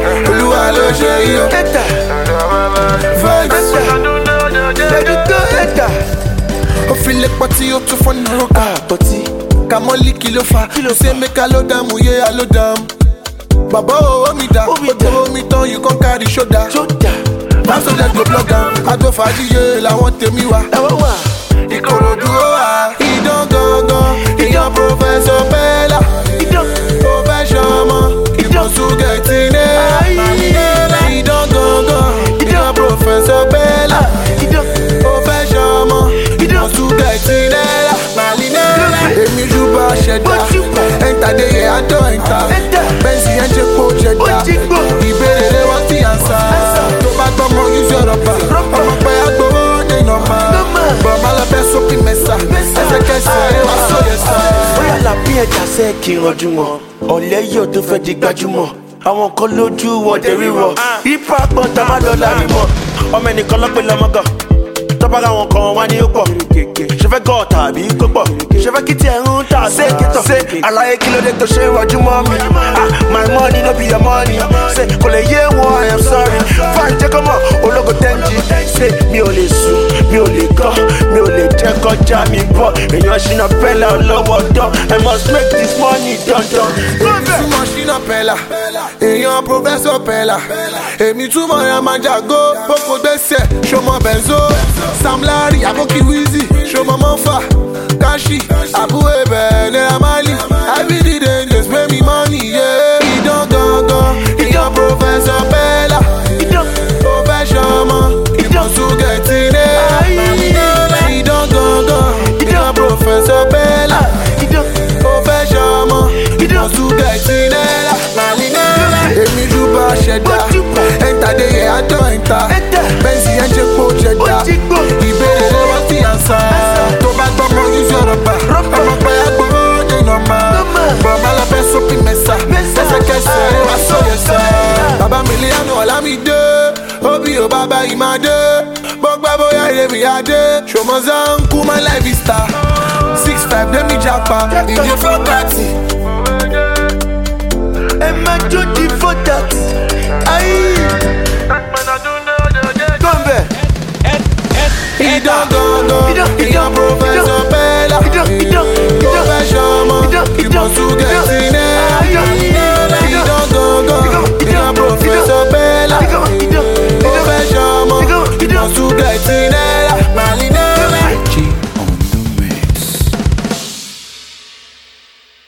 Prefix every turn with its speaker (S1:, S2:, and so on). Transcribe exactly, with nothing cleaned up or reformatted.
S1: Olúwa ló ṣe yí o.
S2: Enter. Let it go, enter.
S1: Ó fi lè pọtí ó tún fọ́nà rókà.
S2: Pọtí.
S1: Kàmọ́lì kí ló fa? Kí ló ṣe mẹ́ka ló dààmú yé a ló dààmú? Bàbá owó mi dá, owó mi tán you come carry shoulder. Láti ọjà go blog am, àgbo fàájìyé làwọn tèmi wá.
S2: Ẹ̀wọ̀n wà.
S1: Ìkòròdú ó wà. Ìdán gangan, ìyàn Professor Bella.
S2: Ìdán.
S1: Professor ọmọ, ìdán Sugẹ̀tì náà. Ìdán gangan, ìyàn Professor Bella.
S2: Ìdán.
S1: Professor ọmọ, ìdán Sugẹ̀tì náà. Màlí náà. Èmi júbà ṣẹ̀dá, ẹ̀ńtà dé yẹ àjọ ẹ̀ńtà. Bẹ́ǹsì ẹ̀ ń jẹ́ kó ṣẹ̀dá. Ìbéèrè rẹ̀ wọ́n ti ànsá. Tó bá gbọ́mọ yìí sọ̀rọ̀ bá. Ọmọ pẹ́ agbowó dé nọ́mà. Bọ̀mọ́ lọ bẹ́ sókè mẹ́sà. Ẹsẹ̀kẹsẹ̀ wá sóyè sá.
S2: Bóyá làbí ẹja sẹ́ kí n rọjú mọ́. Ọ̀lẹ́ yóò tó fẹ́ di gbajúmọ̀. Àwọn kan lójú wọn dé rírọ̀. Hip hop gbọ́n tá má lọ́la mímọ́. Ọmọ ẹnìkan lọ́pẹ́ lọ́mọ́gàn. Tọ́pára wọn kan wá ní ó pọ̀. Ṣé fẹ́ gọ́ tàbí kó pọ̀? Ṣé fẹ́ kí tiẹ̀ ń tà sí kíntàn? Ṣé àlàyé kí ló dé tó ṣe rọjú mọ́ mi? My money no be your money. Ṣé kò lè yé wọn I am sorry. Fáìn jẹ́ kọ́ mọ̀ ológo tẹ́ǹjì. Ṣé mi ò lè sùn, mi ò lè gọ́, mi ò lè jẹ́ kọjá mi bọ̀. Èèyàn ṣìnà pẹ́lá ọlọ́wọ́ dán. I must make this money dandan.
S1: Èmi túmọ̀ ṣìnà pẹ́lá, èèyàn Professor Bella. Èmi túmọ̀ ya máa jàgó, bókò gbèsè, ṣọmọ Benzo. Sam Larry, Aboki Wizzy, ṣọmọ Mọ́fà, Kashi, Abu Ebe, Naira Marley. Every day they just pay me money, yeah. Ìdán gangan, ìyàn Professor Bella.
S2: Ìdán.
S1: Professor ọmọ, ìdán Sugẹ̀tì náà. Ìdán gangan, ìyàn Professor Bella.
S2: Ìdán.
S1: Professor ọmọ, ìdán Sugẹ̀tì náà. Èmi júbà ṣẹ̀dá, ẹ̀ńtà dé yẹ àjọ ẹ̀ńtà. Bẹ́ǹsì ẹ̀ ń jẹ́ kó ṣẹ̀dá. Ìbéèrè rẹ̀ wọ́n ti ànsá. Tó bá gbọ́mọ yìí sọ̀rọ̀ bá. Ọmọ pẹ́ agbowó dé nọ́mà. Bọ̀mọ́ lọ bẹ́ sókè mẹ́sà. Ẹsẹ̀kẹsẹ̀ wá sóyè sá. Bàbá Mílíọ̀nù Ọlámídé, Obi ò bàbá Ìmàdé. Bọ́gbà bóyá ìrèmí adé. Ṣòmọ́sá ń kú my life is star. Six five dé mi japa, ìdí four thirty.
S2: Ẹ máa jó di fọ́tà. Ayé. Gọ́ǹbẹ̀.
S1: Ìdán gangan,